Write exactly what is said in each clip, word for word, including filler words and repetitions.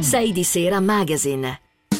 sei di Sera Magazine.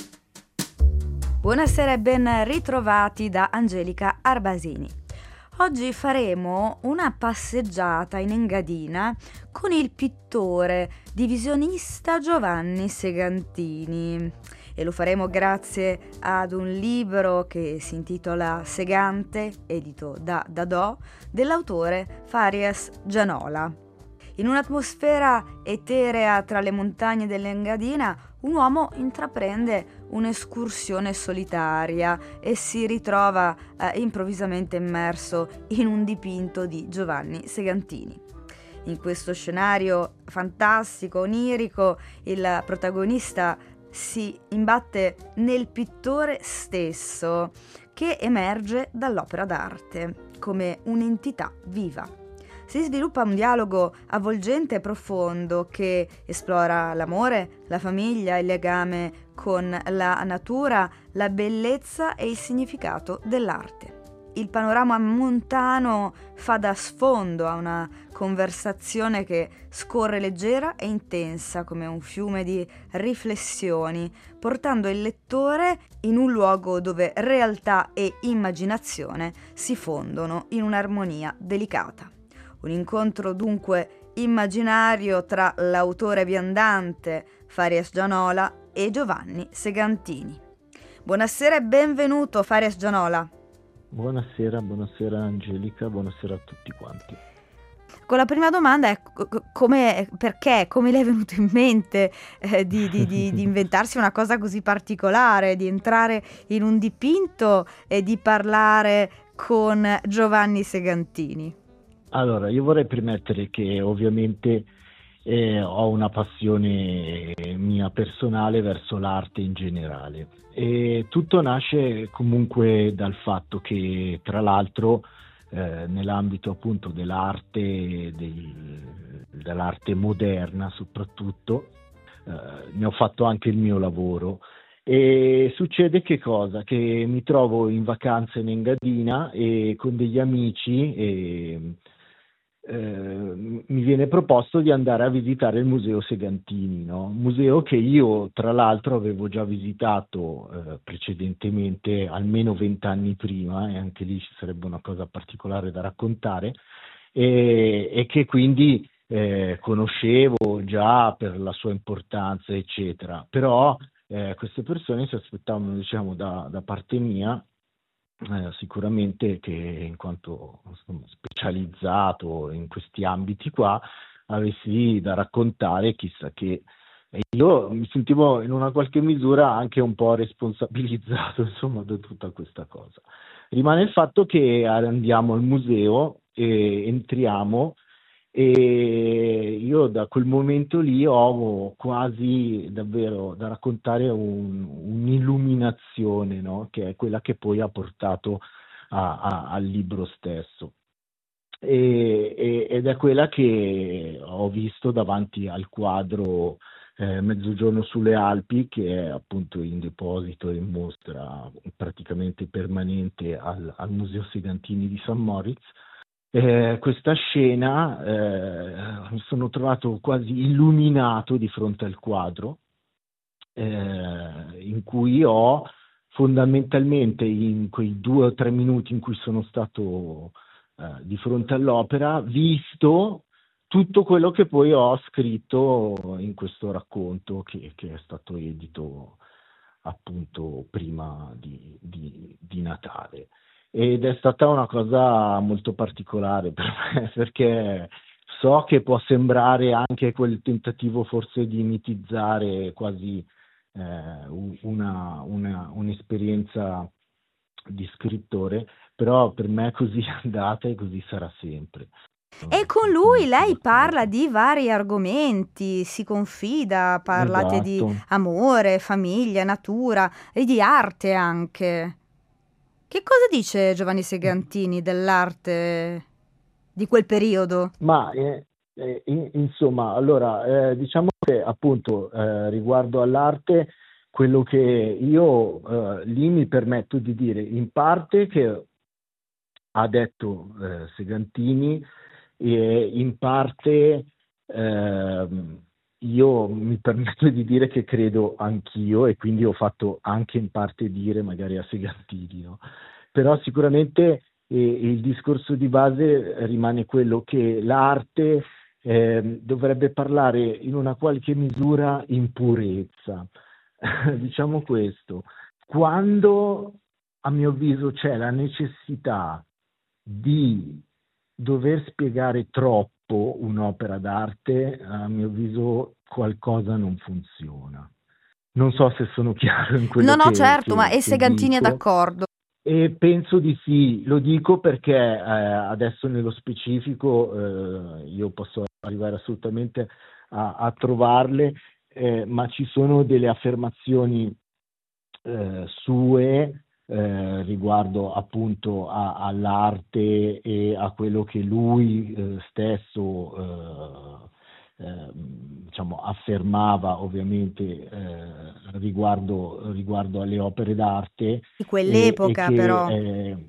Buonasera e ben ritrovati da Angelica Arbasini. Oggi faremo una passeggiata in Engadina con il pittore divisionista Giovanni Segantini e lo faremo grazie ad un libro che si intitola Segante, edito da Dadò, dell'autore Farias Gianola. In un'atmosfera eterea tra le montagne dell'Engadina, un uomo intraprende un'escursione solitaria e si ritrova eh, improvvisamente immerso in un dipinto di Giovanni Segantini. In questo scenario fantastico, onirico, il protagonista si imbatte nel pittore stesso, che emerge dall'opera d'arte come un'entità viva. Si sviluppa un dialogo avvolgente e profondo che esplora l'amore, la famiglia, il legame con la natura, la bellezza e il significato dell'arte. Il panorama montano fa da sfondo a una conversazione che scorre leggera e intensa come un fiume di riflessioni, portando il lettore in un luogo dove realtà e immaginazione si fondono in un'armonia delicata. Un incontro dunque immaginario tra l'autore viandante Farias Gianola e Giovanni Segantini. Buonasera e benvenuto Farias Gianola. Buonasera, buonasera Angelica, buonasera a tutti quanti. Con la prima domanda è come, perché, come le è venuto in mente eh, di, di, di, di inventarsi una cosa così particolare, di entrare in un dipinto e di parlare con Giovanni Segantini? Allora, io vorrei premettere che ovviamente eh, ho una passione mia personale verso l'arte in generale e tutto nasce comunque dal fatto che, tra l'altro, eh, nell'ambito appunto dell'arte, dei, dell'arte moderna soprattutto, eh, ne ho fatto anche il mio lavoro. E succede che cosa? Che mi trovo in vacanza in Engadina e con degli amici e Eh, mi viene proposto di andare a visitare il Museo Segantini, no? Un museo che io tra l'altro avevo già visitato eh, precedentemente almeno vent'anni prima, e anche lì ci sarebbe una cosa particolare da raccontare, e, e che quindi eh, conoscevo già per la sua importanza eccetera, però eh, queste persone si aspettavano, diciamo, da, da parte mia Eh, sicuramente che, in quanto insomma, specializzato in questi ambiti qua, avessi da raccontare chissà che. E io mi sentivo in una qualche misura anche un po' responsabilizzato insomma da tutta questa cosa. Rimane il fatto che andiamo al museo e entriamo e io da quel momento lì ho quasi davvero da raccontare un, un'illuminazione, no? Che è quella che poi ha portato a, a, al libro stesso. E, e, ed è quella che ho visto davanti al quadro eh, Mezzogiorno sulle Alpi, che è appunto in deposito e in mostra praticamente permanente al, al Museo Segantini di San Moritz. Eh, questa scena eh, mi sono trovato quasi illuminato di fronte al quadro, eh, in cui ho fondamentalmente, in quei due o tre minuti in cui sono stato eh, di fronte all'opera, visto tutto quello che poi ho scritto in questo racconto che, che è stato edito appunto prima di, di, di Natale. Ed è stata una cosa molto particolare per me, perché so che può sembrare anche quel tentativo forse di mitizzare quasi eh, una, una, un'esperienza di scrittore, però per me è così andata e così sarà sempre. E con lui lei parla di vari argomenti, si confida, parlate Esatto. di amore, famiglia, natura e di arte anche. Che cosa dice Giovanni Segantini dell'arte di quel periodo? Ma eh, eh, in- insomma, allora, eh, diciamo che appunto eh, riguardo all'arte, quello che io eh, lì mi permetto di dire in parte che ha detto eh, Segantini, e in parte ehm, io mi permetto di dire che credo anch'io, e quindi ho fatto anche in parte dire magari a Segantini, no? Però sicuramente eh, il discorso di base rimane quello che l'arte eh, dovrebbe parlare in una qualche misura in purezza. Diciamo questo. Quando a mio avviso c'è la necessità di dover spiegare troppo un'opera d'arte, a mio avviso qualcosa non funziona. Non so se sono chiaro in quello No, no, che, certo, ma che, e che Segantini è dico. d'accordo. E penso di sì, lo dico perché eh, adesso nello specifico eh, io posso arrivare assolutamente a, a trovarle, eh, ma ci sono delle affermazioni eh, sue eh, riguardo appunto a- all'arte e a quello che lui eh, stesso eh, eh, diciamo, affermava ovviamente eh, riguardo, riguardo alle opere d'arte Di e, e quell'epoca, che però. eh,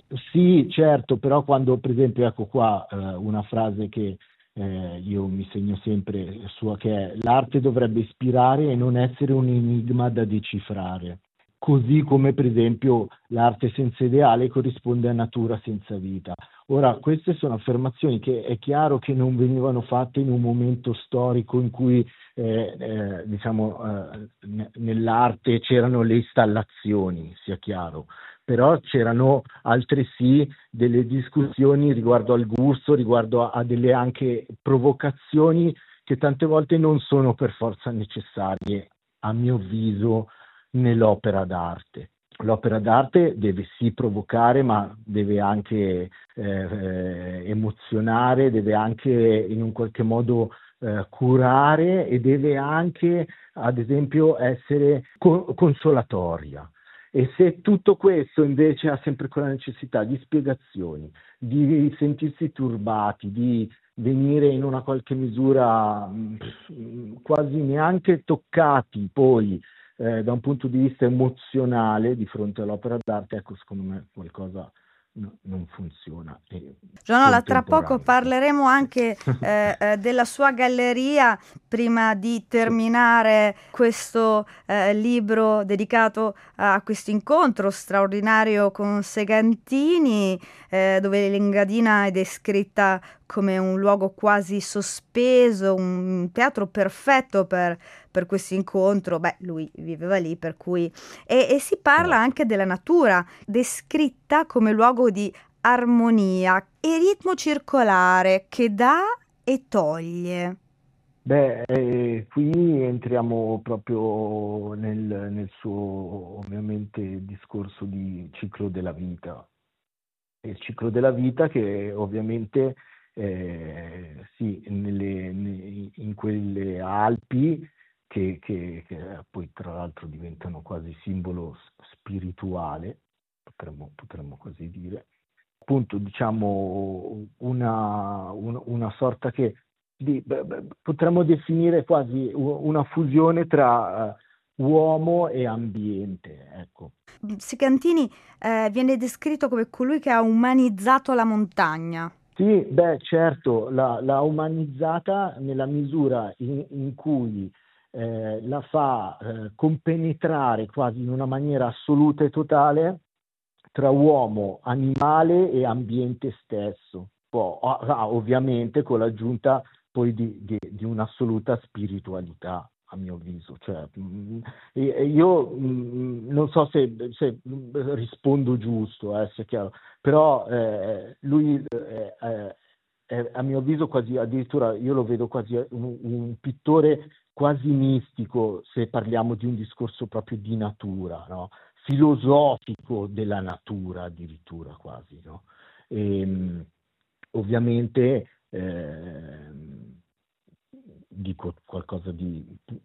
sì, certo, però quando per esempio ecco qua eh, una frase che eh, io mi segno sempre sua, che è: l'arte dovrebbe ispirare e non essere un enigma da decifrare, così come per esempio l'arte senza ideale corrisponde a natura senza vita. Ora, queste sono affermazioni che è chiaro che non venivano fatte in un momento storico in cui eh, eh, diciamo eh, n- nell'arte c'erano le installazioni, sia chiaro, però c'erano altresì delle discussioni riguardo al gusto, riguardo a, a delle anche provocazioni che tante volte non sono per forza necessarie, a mio avviso, nell'opera d'arte. L'opera d'arte deve sì provocare, ma deve anche eh, eh, emozionare, deve anche in un qualche modo eh, curare e deve anche, ad esempio, essere co- consolatoria. E se tutto questo invece ha sempre quella necessità di spiegazioni, di sentirsi turbati, di venire in una qualche misura mh, quasi neanche toccati poi eh, da un punto di vista emozionale di fronte all'opera d'arte, ecco, secondo me qualcosa no- non funziona. È Gianola, tra poco contemporaneo. parleremo anche eh, eh, della sua galleria prima di Sì. terminare questo eh, libro dedicato a questo incontro straordinario con Segantini, eh, dove l'Engadina è descritta come un luogo quasi sospeso, un teatro perfetto per, per questo incontro. Beh, lui viveva lì, per cui... E, e si parla Certo. anche della natura, descritta come luogo di armonia e ritmo circolare che dà e toglie. Beh, eh, qui entriamo proprio nel, nel suo ovviamente discorso di ciclo della vita. Il ciclo della vita che ovviamente eh, sì, nelle, ne- in quelle Alpi che, che- che poi tra l'altro diventano quasi simbolo s- spirituale, potremmo, potremmo così dire, appunto diciamo una, un- una sorta che di, beh, beh, potremmo definire quasi u- una fusione tra eh, uomo e ambiente, ecco. Segantini eh, viene descritto come colui che ha umanizzato la montagna. Sì, beh, certo, la, l'ha umanizzata nella misura in, in cui eh, la fa eh, compenetrare quasi in una maniera assoluta e totale tra uomo, animale e ambiente stesso. Poi, ah, ah, ovviamente con l'aggiunta poi di, di, di un'assoluta spiritualità, a mio avviso. Cioè, mh, e- e io mh, non so se, se rispondo giusto, eh, se è chiaro, però eh, lui eh, eh, è, a mio avviso quasi, addirittura io lo vedo quasi un, un pittore quasi mistico, se parliamo di un discorso proprio di natura, no? Filosofico della natura addirittura quasi, no? E, mh, ovviamente ehm, dico qualcosa di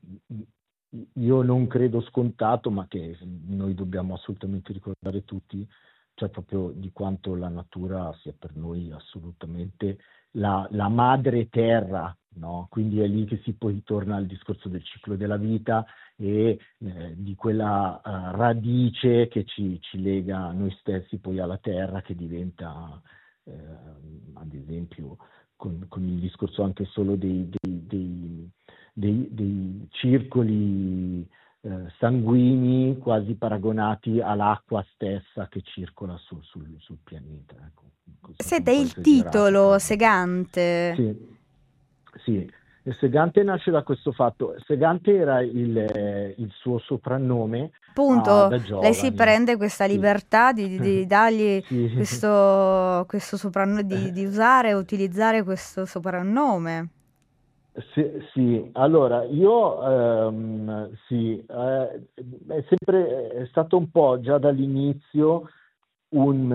io non credo scontato, ma che noi dobbiamo assolutamente ricordare tutti, cioè proprio di quanto la natura sia per noi assolutamente la, la madre terra, no? Quindi è lì che si poi torna al discorso del ciclo della vita e eh, di quella uh, radice che ci, ci lega noi stessi poi alla terra, che diventa eh, ad esempio con, con il discorso anche solo dei, dei, dei, dei, dei circoli eh, sanguigni quasi paragonati all'acqua stessa che circola sul, sul, sul pianeta. Ecco, è stato Senta, un po' il esagerato, titolo però. Segante, Sì, sì. Il Segante nasce da questo fatto. Segante era il, eh, il suo soprannome ah, appunto, da lei si giovane. prende questa Sì. libertà di, di- di dargli Sì. questo, questo soprannome, di, di usare e utilizzare questo soprannome. Sì, sì, allora io ehm, sì, eh, è sempre è stato un po' già dall'inizio un,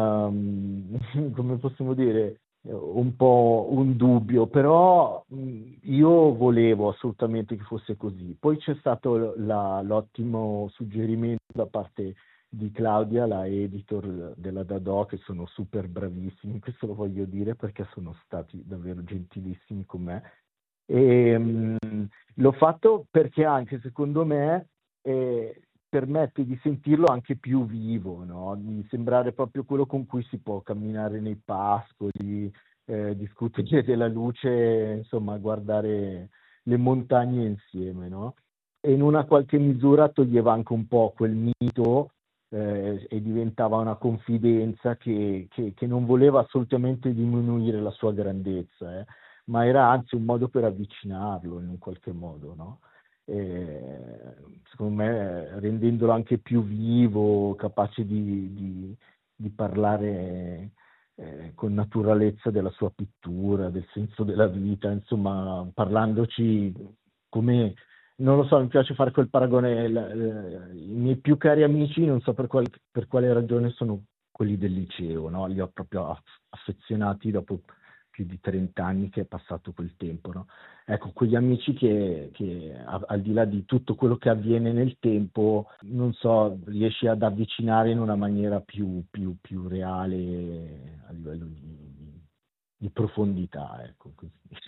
ehm, come possiamo dire, un po' un dubbio, però mh, io volevo assolutamente che fosse così. Poi c'è stato la- l'ottimo suggerimento da parte di Claudia, la editor della Dadò, che sono super bravissimi, questo lo voglio dire perché sono stati davvero gentilissimi con me. E, mh, l'ho fatto perché anche secondo me eh, permette di sentirlo anche più vivo, no? Di sembrare proprio quello con cui si può camminare nei pascoli, eh, discutere della luce, insomma, guardare le montagne insieme, no? E in una qualche misura toglieva anche un po' quel mito eh, e diventava una confidenza che, che- che non voleva assolutamente diminuire la sua grandezza, eh, ma era anzi un modo per avvicinarlo in un qualche modo, no? E, secondo me rendendolo anche più vivo, capace di, di- di parlare eh, con naturalezza della sua pittura, del senso della vita, insomma, parlandoci come, non lo so, mi piace fare quel paragone, la- eh, i miei più cari amici, non so per, qual- per quale ragione, sono quelli del liceo, no? Li ho proprio aff- affezionati dopo più di trenta anni che è passato quel tempo, no? Ecco, quegli amici che, che a- al di là di tutto quello che avviene nel tempo, non so, riesci ad avvicinare in una maniera più, più- più reale a livello di, di profondità, ecco, così.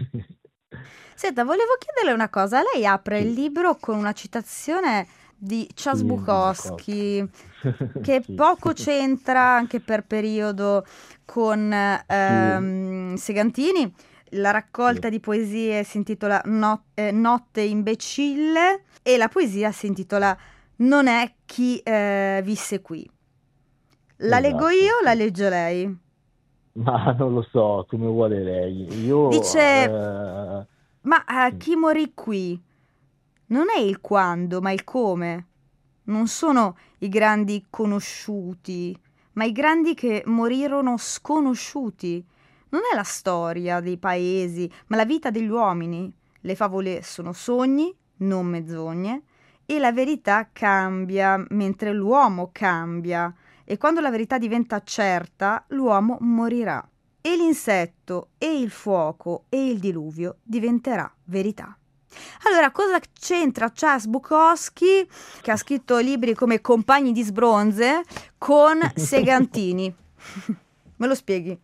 Senta, volevo chiederle una cosa. Lei apre il Sì, libro con una citazione di Charles sì, di Bukowski. Bukowski, che Sì, poco c'entra anche per periodo con sì, ehm, Segantini. La raccolta sì, di poesie si intitola No- eh, Notte imbecille e la poesia si intitola Non è chi eh, visse qui. La leggo esatto, io o la sì. legge lei? Ma non lo so, come vuole lei. Io, Dice, eh, ma eh, sì, chi morì qui? Non è il quando, ma il come. Non sono i grandi conosciuti, ma i grandi che morirono sconosciuti. Non è la storia dei paesi, ma la vita degli uomini. Le favole sono sogni, non menzogne, e la verità cambia mentre l'uomo cambia. E quando la verità diventa certa, l'uomo morirà. E l'insetto, e il fuoco, e il diluvio diventerà verità. Allora, cosa c'entra Charles Bukowski, che ha scritto libri come Compagni di sbronze, con Segantini? Me lo spieghi?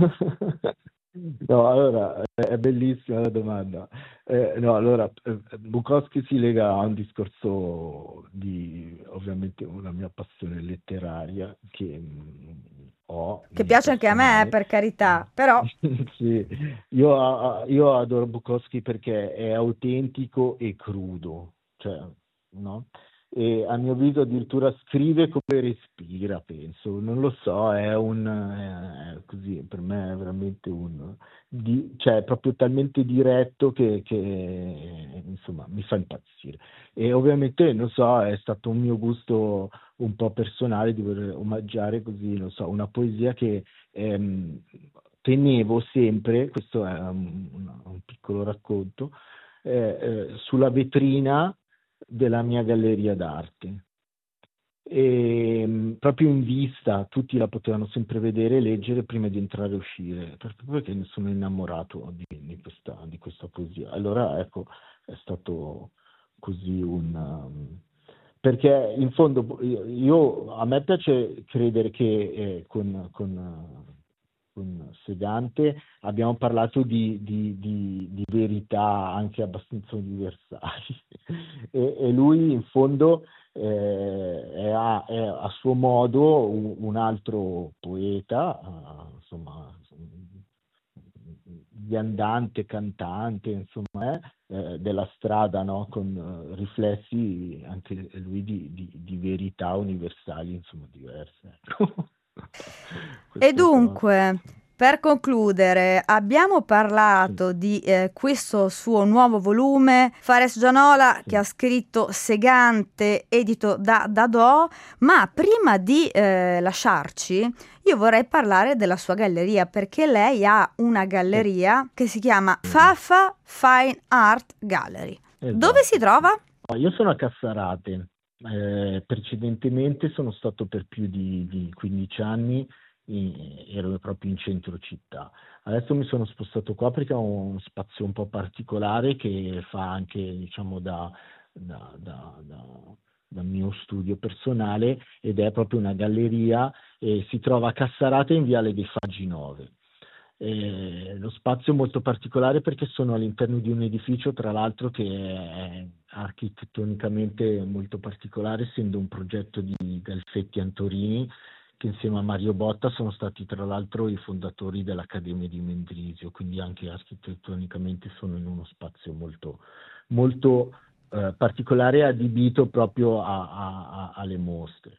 No, allora, è è bellissima la domanda. Eh, no, allora, eh, Bukowski si lega a un discorso di, ovviamente, una mia passione letteraria che mh, ho Che mia piace anche a me, eh, personale. per carità, però Sì, io, a- io adoro Bukowski perché è autentico e crudo, cioè, no? E a mio avviso addirittura scrive come respira, penso, non lo so, è un, è così, per me è veramente un, di- cioè, è proprio talmente diretto che, che, insomma, mi fa impazzire. E ovviamente, non so, è stato un mio gusto un po' personale di voler omaggiare così, non so, una poesia che ehm, tenevo sempre, questo è un, un- un piccolo racconto, eh, eh, sulla vetrina della mia galleria d'arte. E, mh, proprio in vista, tutti la potevano sempre vedere e leggere prima di entrare e uscire, proprio perché ne sono innamorato di, di questa, di questa poesia. Allora, ecco, è stato così un... um, perché in fondo io, io- a me piace credere che eh, con, con, eh, con Segante abbiamo parlato di, di- di- di verità anche abbastanza universali e, e lui in fondo eh, è, a, è a suo modo un, un altro poeta, eh, insomma, viandante, cantante, insomma, eh, della strada, no? Con eh, riflessi anche lui di, di, di verità universali, insomma, diverse. Ecco. E dunque, per concludere, abbiamo parlato sì. di eh, questo suo nuovo volume, Fares Gianola, sì. che ha scritto Segante, edito da Dadò, ma prima di eh, lasciarci, io vorrei parlare della sua galleria, perché lei ha una galleria sì. che si chiama Fafa Fine Art Gallery. Esatto. Dove si trova? Io sono a Cassarate, eh, precedentemente sono stato per più di, di quindici anni, ero proprio in centro città. Adesso mi sono spostato qua perché ho un spazio un po' particolare che fa anche, diciamo, da, da, da, da, da mio studio personale, ed è proprio una galleria e si trova a Cassarate in Viale dei Faggi nove. Eh, lo spazio è molto particolare perché sono all'interno di un edificio, tra l'altro, che è architettonicamente molto particolare, essendo un progetto di Galfetti Antorini, che insieme a Mario Botta sono stati tra l'altro i fondatori dell'Accademia di Mendrisio, quindi anche architettonicamente sono in uno spazio molto, molto eh, particolare, adibito proprio a, a, a, alle mostre.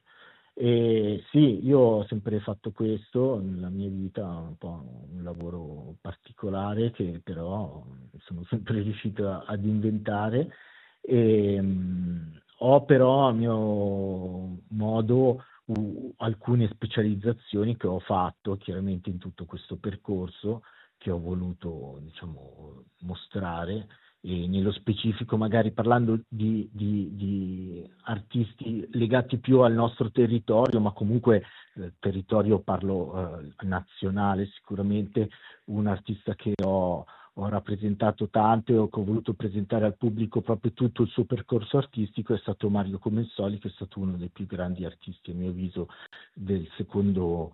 E sì, io ho sempre fatto questo nella mia vita, un po' un lavoro particolare che però sono sempre riuscito ad inventare, e mh, ho però a mio modo Uh, alcune specializzazioni che ho fatto chiaramente in tutto questo percorso, che ho voluto, diciamo, mostrare, e nello specifico magari parlando di, di, di artisti legati più al nostro territorio, ma comunque eh, territorio parlo eh, nazionale. Sicuramente un artista che ho ho rappresentato tanto e che ho voluto presentare al pubblico proprio tutto il suo percorso artistico è stato Mario Comensoli, che è stato uno dei più grandi artisti, a mio avviso, del secondo,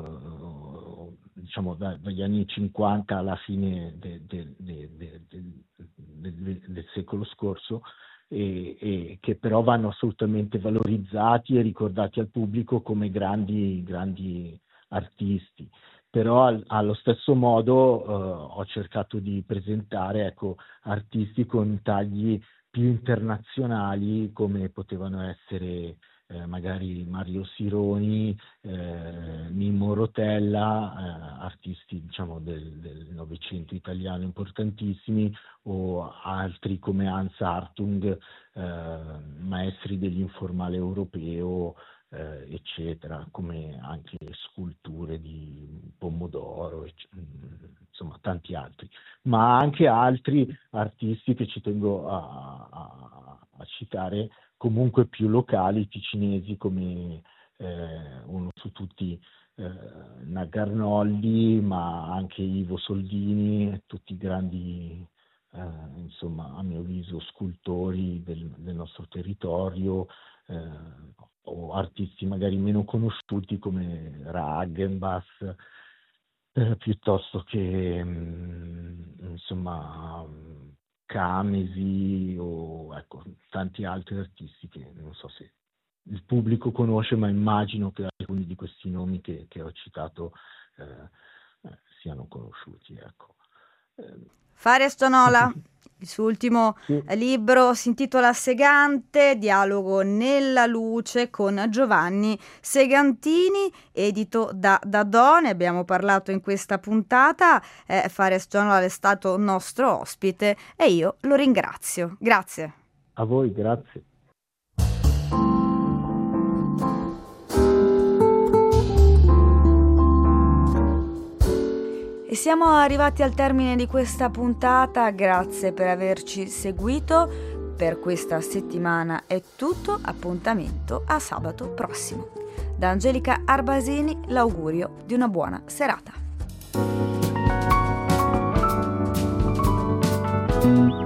eh, diciamo da, dagli anni cinquanta alla fine de, de, de, de, de, de, de, del secolo scorso, e, e che però vanno assolutamente valorizzati e ricordati al pubblico come grandi, grandi artisti. Però al, allo stesso modo eh, ho cercato di presentare, ecco, artisti con tagli più internazionali, come potevano essere eh, magari Mario Sironi, eh, Mimmo Rotella, eh, artisti, diciamo, del, del Novecento italiano importantissimi, o altri come Hans Hartung, eh, maestri dell'informale europeo, Eh, eccetera, come anche sculture di Pomodoro, ecc- insomma tanti altri, ma anche altri artisti che ci tengo a, a, a citare, comunque più locali, ticinesi, come eh, uno su tutti, eh, Nagarnolli, ma anche Ivo Soldini, tutti grandi, eh, insomma, a mio avviso, scultori del, del nostro territorio, eh, o artisti magari meno conosciuti come Ragenbass, eh, piuttosto che mh, insomma Camesi, o ecco, tanti altri artisti che non so se il pubblico conosce, ma immagino che alcuni di questi nomi che, che ho citato eh, eh, siano conosciuti, ecco. Eh, Fares Gianola, il suo ultimo sì. libro si intitola Segante, dialogo nella luce con Giovanni Segantini, edito da Dadò. Ne abbiamo parlato in questa puntata. Eh, Fares Gianola è stato nostro ospite e io lo ringrazio. Grazie. A voi, grazie. E siamo arrivati al termine di questa puntata, grazie per averci seguito. Per questa settimana è tutto, appuntamento a sabato prossimo. Da Angelica Arbasini l'augurio di una buona serata.